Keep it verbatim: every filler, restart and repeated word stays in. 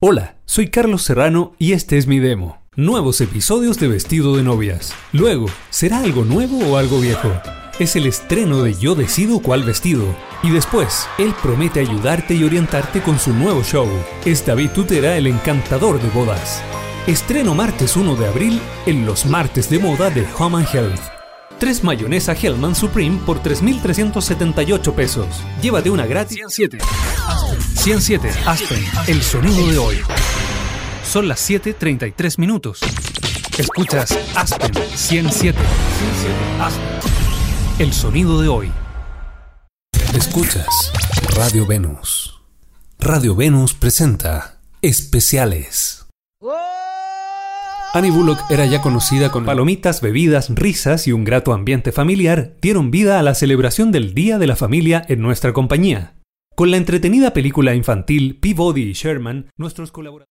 Hola, soy Carlos Serrano y este es mi demo. Nuevos episodios de Vestido de Novias. Luego, ¿será algo nuevo o algo viejo? Es el estreno de Yo decido cuál vestido. Y después, él promete ayudarte y orientarte con su nuevo show. Es David Tutera, el encantador de bodas. Estreno martes uno de abril en los martes de moda de Home and Health. Tres mayonesa Hellman Supreme por tres mil trescientos setenta y ocho pesos. Llévate una gratis. ciento siete. ciento siete. Aspen. El sonido de hoy. Son las siete treinta y tres minutos. Escuchas Aspen ciento siete. Aspen. El sonido de hoy. Escuchas Radio Venus. Radio Venus presenta Especiales. Annie Bullock era ya conocida con palomitas, bebidas, risas y un grato ambiente familiar, dieron vida a la celebración del Día de la Familia en nuestra compañía. Con la entretenida película infantil Peabody y Sherman, nuestros colaboradores